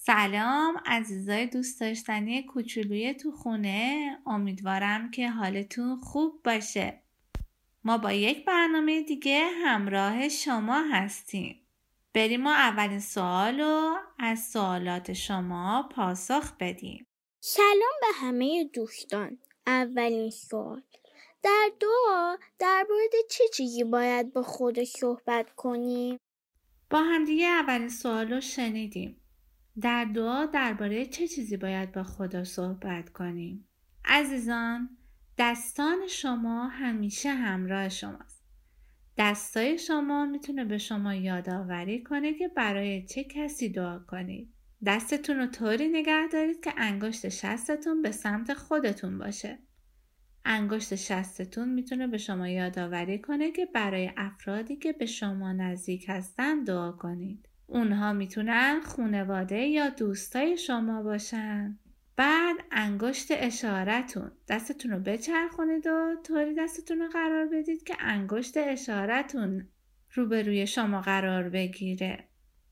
سلام عزیزای دوست داشتنی کوچولوی تو خونه، امیدوارم که حالتون خوب باشه. ما با یک برنامه دیگه همراه شما هستیم. بریم ما اولین سوال رو از سوالات شما پاسخ بدیم. سلام به همه دوستان. اولین سوال: در دعا در مورد چه چیزی باید با خدا صحبت کنیم؟ با همدیگه اولین سوال رو شنیدیم. در دعا درباره چه چیزی باید با خدا صحبت کنیم؟ عزیزان، دستان شما همیشه همراه شماست. دستای شما میتونه به شما یادآوری کنه که برای چه کسی دعا کنید. دستتون رو طوری نگه دارید که انگشت شستتون به سمت خودتون باشه. انگشت شستتون میتونه به شما یادآوری کنه که برای افرادی که به شما نزدیک هستن دعا کنید. اونها میتونن خانواده یا دوستای شما باشن. بعد انگشت اشارتون، دستتون رو بچرخونید و طوری دستتون رو قرار بدید که انگشت اشارتون روبروی شما قرار بگیره.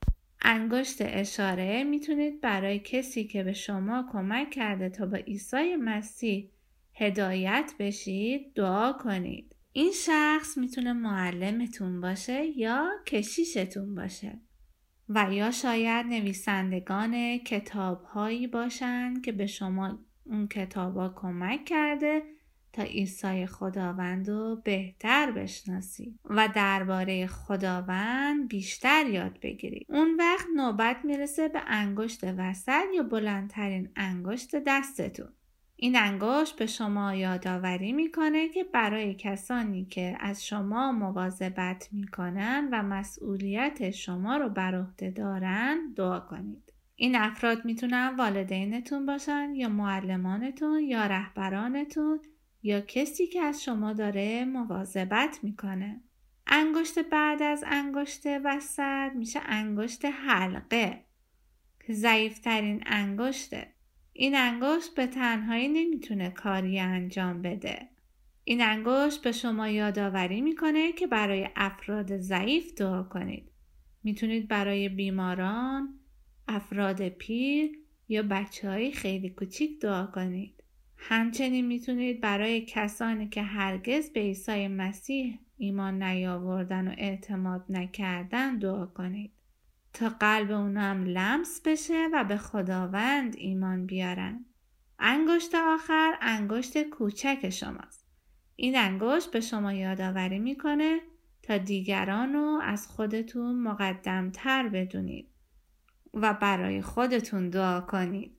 انگشت اشاره میتونید برای کسی که به شما کمک کرده تا با عیسی مسیح هدایت بشید دعا کنید. این شخص میتونه معلمتون باشه یا کشیشتون باشه و یا شاید نویسندگان کتاب‌هایی باشن که به شما اون کتاب‌ها کمک کرده تا عیسی خداوند رو بهتر بشناسید و درباره خداوند بیشتر یاد بگیرید. اون وقت نوبت میرسه به انگشت وسط یا بلندترین انگشت دستتون. این انگشت به شما یادآوری میکنه که برای کسانی که از شما مواظبت میکنن و مسئولیت شما رو بر عهده دارن دعا کنید. این افراد میتونن والدینتون باشن یا معلمانتون یا رهبرانتون یا کسی که از شما داره مواظبت میکنه. انگشت بعد از انگشت وسط میشه انگشت حلقه که ضعیفترین انگشته. این انگشت به تنهایی نمیتونه کاری انجام بده. این انگشت به شما یادآوری میکنه که برای افراد ضعیف دعا کنید. میتونید برای بیماران، افراد پیر یا بچه‌های خیلی کوچیک دعا کنید. همچنین میتونید برای کسانی که هرگز به عیسی مسیح ایمان نیاوردن و اعتماد نکردن دعا کنید تا قلب اونم لمس بشه و به خداوند ایمان بیارن. انگشت آخر انگشت کوچک شماست. این انگشت به شما یادآوری میکنه تا دیگران رو از خودتون مقدمتر بدونید و برای خودتون دعا کنید.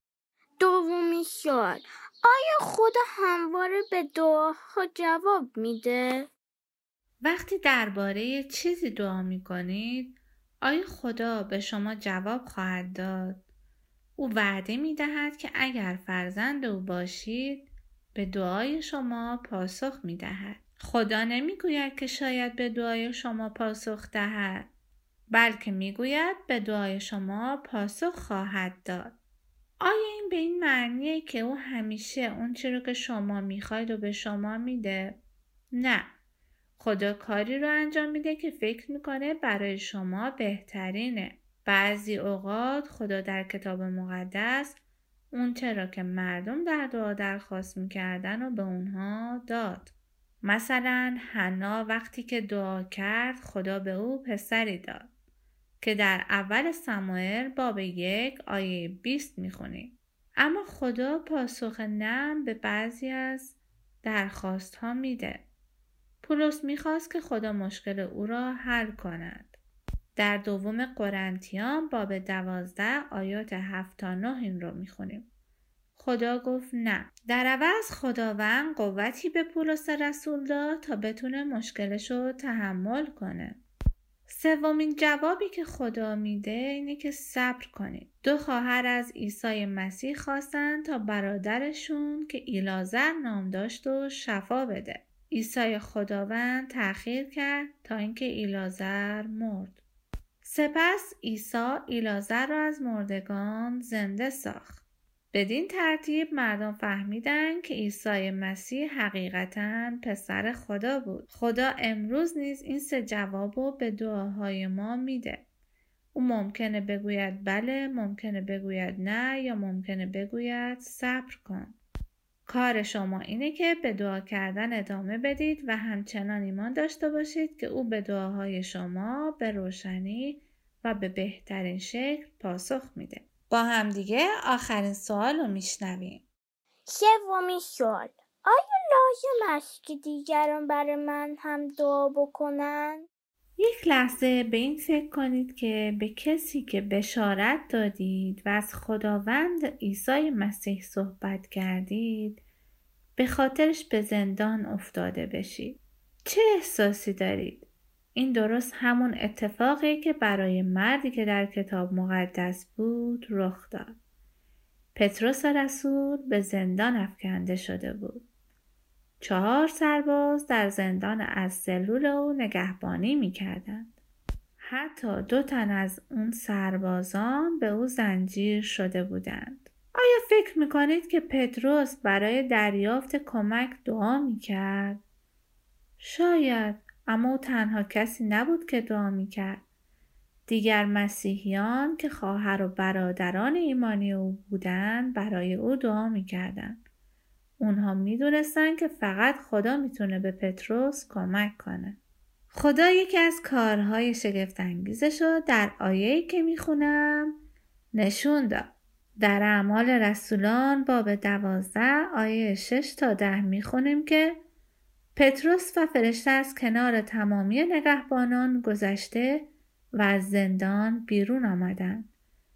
دومین سوال: آیا خدا همواره به دعاها جواب میده؟ وقتی درباره چیزی دعا میکنید، آیا خدا به شما جواب خواهد داد؟ او وعده میدهد که اگر فرزند او باشید به دعای شما پاسخ میدهد. خدا نمیگوید که شاید به دعای شما پاسخ دهد، بلکه میگوید به دعای شما پاسخ خواهد داد. آیا این به این معنیه که او همیشه اون چیزی رو که شما میخواید و به شما میده؟ نه. خدا کاری رو انجام میده که فکر میکنه برای شما بهترینه. بعضی اوقات خدا در کتاب مقدس اون چرا که مردم در دعا درخواست میکردن و به اونها داد. مثلا حنا وقتی که دعا کرد خدا به او پسری داد که در اول سموئل باب 1 آیه 20 میخونیم. اما خدا پاسخ نرم به بعضی از درخواست ها میده. پولس میخواست که خدا مشکل او را حل کند. در دوم قرنتیان باب 12 آیات 7 تا 9 این رو میخونیم. خدا گفت نه. در عوض خداوند قوتی به پولس رسول داد تا بتونه مشکلش رو تحمل کنه. سومین جوابی که خدا میده اینه که صبر کنید. 2 خواهر از عیسی مسیح خواستن تا برادرشون که ایلازر نام داشت و شفا بده. عیسی خداوند تأخیر کرد تا اینکه ایلازر مرد. سپس عیسی ایلازر را از مردگان زنده ساخت. بدین ترتیب مردم فهمیدن که عیسی مسیح حقیقتاً پسر خدا بود. خدا امروز نیز این 3 جواب رو به دعاهای ما میده. او ممکنه بگوید بله، ممکنه بگوید نه، یا ممکنه بگوید صبر کن. کار شما اینه که به دعا کردن ادامه بدید و همچنان ایمان داشته باشید که او به دعاهای شما به روشنی و به بهترین شکل پاسخ میده. با هم دیگه آخرین سوال رو میشنویم. سومین سوال: آیا لازم است که دیگران برای من هم دعا بکنن؟ یک لحظه به این فکر کنید که به کسی که بشارت دادید و از خداوند عیسی مسیح صحبت کردید به خاطرش به زندان افتاده بشید. چه احساسی دارید؟ این درست همون اتفاقی که برای مردی که در کتاب مقدس بود رخ داد. پتروس رسول به زندان افکنده شده بود. 4 سرباز در زندان از سلول او نگهبانی می‌کردند. حتی 2 تن از اون سربازان به او زنجیر شده بودند. آیا فکر می‌کنید که پتروس برای دریافت کمک دعا می‌کرد؟ شاید، اما او تنها کسی نبود که دعا می‌کرد. دیگر مسیحیان که خواهر و برادران ایمانی او بودند برای او دعا می‌کردند. اونها می‌دونستن که فقط خدا میتونه به پتروس کمک کنه. خدا یکی از کارهای شگفت‌انگیزش رو در آیه‌ای که میخونم نشون داد. در اعمال رسولان باب 12 آیه 6 تا 10 میخونیم که پتروس و فرشته از کنار تمامی نگهبانان گذشته و از زندان بیرون آمدند.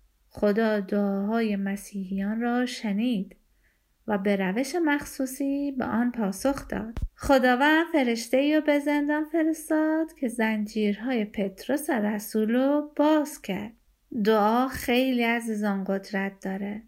خدا دعاهای مسیحیان را شنید و به روش مخصوصی به آن پاسخ داد. خداوند فرشته‌ای را به زندان فرستاد که زنجیرهای پتروس رسول رو باز کرد. دعا خیلی عزیزان قدرت داره.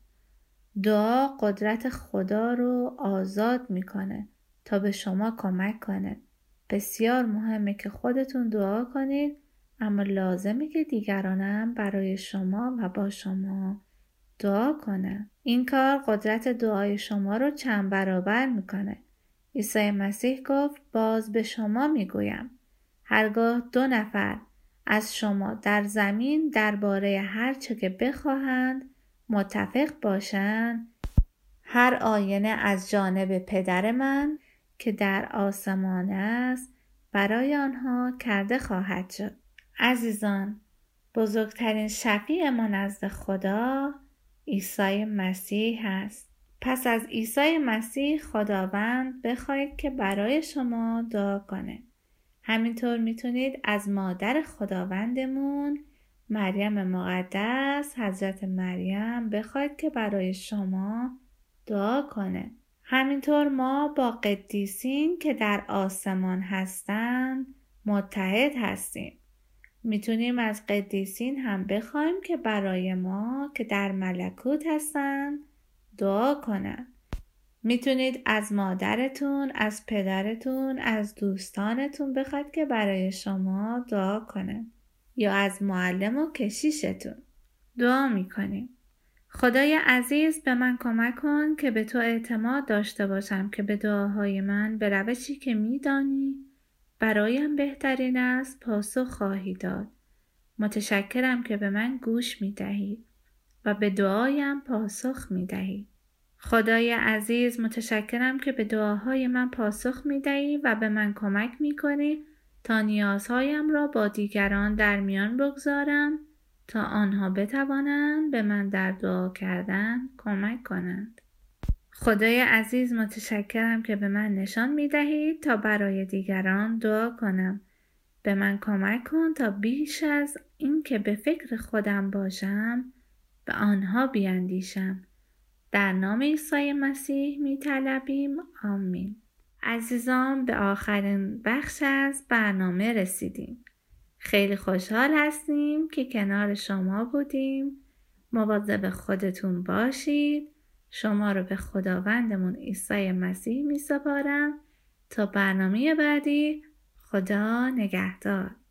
دعا قدرت خدا رو آزاد میکنه تا به شما کمک کنه. بسیار مهمه که خودتون دعا کنید، اما لازمه که دیگرانم برای شما و با شما دعا کنه. این کار قدرت دعای شما رو چند برابر میکنه. عیسی مسیح گفت باز به شما میگویم هرگاه 2 نفر از شما در زمین درباره هر چه که بخواهند متفق باشند، هر آینه از جانب پدر من که در آسمان است برای آنها کرده خواهد شد. عزیزان، بزرگترین شفیع ما نزد خدا عیسی مسیح است. پس از عیسی مسیح خداوند بخواید که برای شما دعا کنه. همینطور میتونید از مادر خداوندمون مریم مقدس، حضرت مریم، بخواید که برای شما دعا کنه. همینطور ما با قدیسین که در آسمان هستند متحد هستیم. میتونیم از قدیسین هم بخوایم که برای ما که در ملکوت هستن دعا کنن. میتونید از مادرتون، از پدرتون، از دوستانتون بخواید که برای شما دعا کنن، یا از معلم و کشیشتون. دعا میکنیم. خدای عزیز، به من کمک کن که به تو اعتماد داشته باشم که به دعاهای من به روشی که میدانی برایم بهترین است پاسخ خواهی داد. متشکرم که به من گوش میدهی و به دعایم پاسخ میدهی. خدای عزیز، متشکرم که به دعاهای من پاسخ میدهی و به من کمک میکنی تا نیازهایم را با دیگران در میان بگذارم تا آنها بتوانند به من در دعا کردن کمک کنند. خدای عزیز، متشکرم که به من نشان می‌دهید تا برای دیگران دعا کنم. به من کمک کن تا بیش از این که به فکر خودم باشم به آنها بیاندیشم. در نام عیسی مسیح می‌طلبیم. آمین. عزیزان، به آخرین بخش از برنامه رسیدیم. خیلی خوشحال هستیم که کنار شما بودیم. مواظب خودتون باشید. شما رو به خداوندمون عیسی مسیح می‌سپارم تا برنامه بعدی. خدا نگهدار.